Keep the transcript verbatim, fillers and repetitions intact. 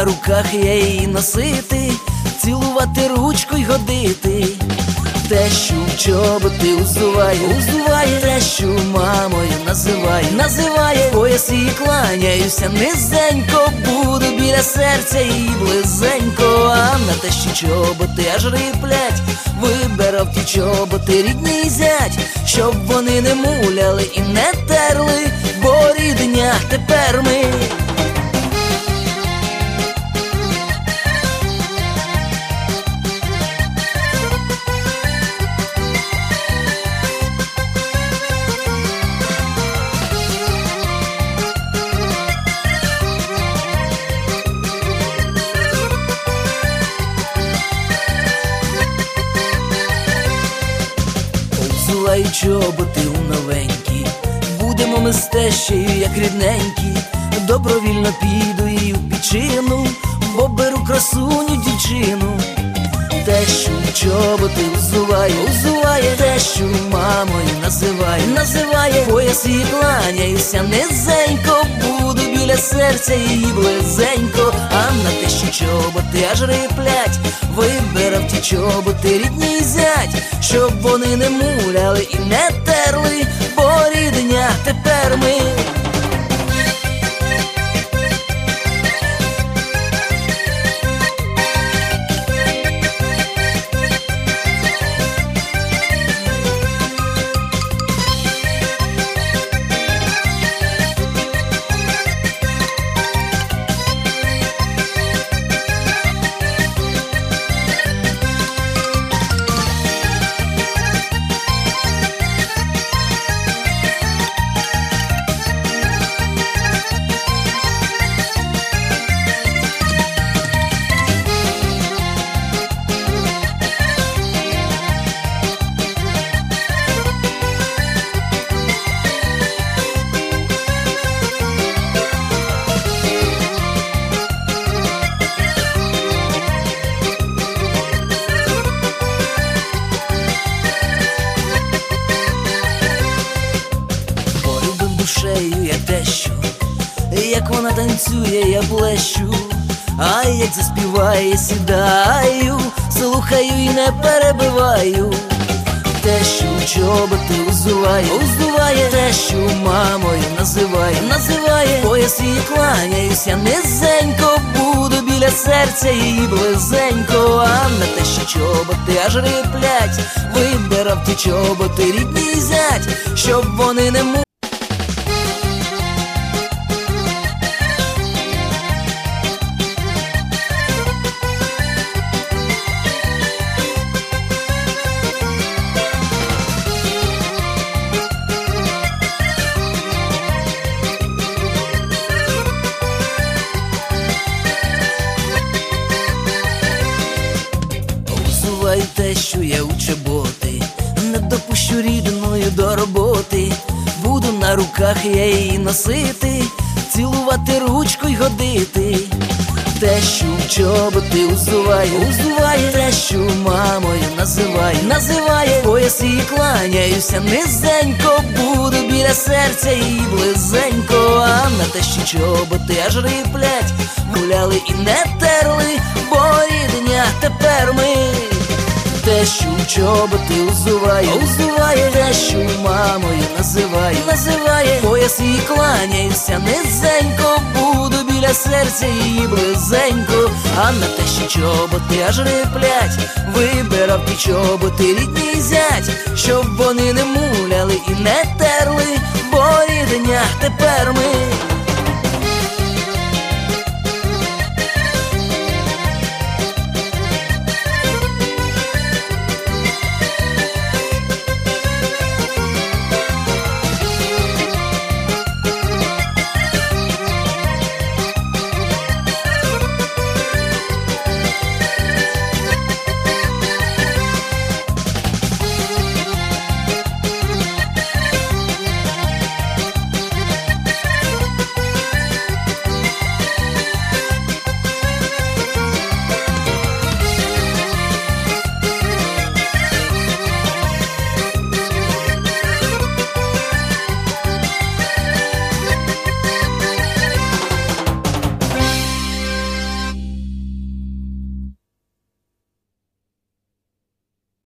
на руках я її носити, цілувати ручку й годити. Тещу в чоботи узуває, узуває, тещу мамою називає, називає. Пояс її кланяюся низенько, буду біля серця її близенько. А на тещі чоботи аж риплять, вибирав ті чоботи рідний зять, щоб вони не муляли і не терли, бо рідня тепер ми. Взуваю чоботи у новенькі, будемо ми з тещею як рідненькі. Добровільно піду її в пічину, бо беру красуню дівчину. Тещу в чоботи взуваю, взуває, тещу мамою називає, називає. Пояс її кланяюся низенько, буду біля серця її близенько. А на тещі чоботи аж риплять, вибирав ті чоботи рідний зять, щоб вони не муляли і не терли, бо рідня тепер ми. Душею я тещу, як вона танцює, я блещу, а як заспіває, сідаю, слухаю і не перебиваю. Тещу в чоботи узуває, узуває, тещу мамою називає, називає. Пояс її кланяюся низенько, буду біля серця її близенько. А на тещі чоботи аж риплять, вибирав ті чоботи рідний зять, щоб вони не му. Взуваю тещу я у чоботи, не допущу рідною до роботи. Буду на руках я її носити, цілувати ручку й годити. Тещу в чоботи взуваю, взуває, тещу мамою називає, називає. Пояс її кланяюся низенько, буду біля серця її близенько. А на тещі чоботи аж риплять, гуляли і не терли, бо рідня тепер ми. Тещу в чоботи взуває, взуває, тещу мамою називає, називає. Пояс її кланяюся низенько, буду біля серця її близенько. А на тещі чоботи аж риплять, вибирав ті чоботи рідний зять, щоб вони не муляли і не терли, бо рідня тепер ми.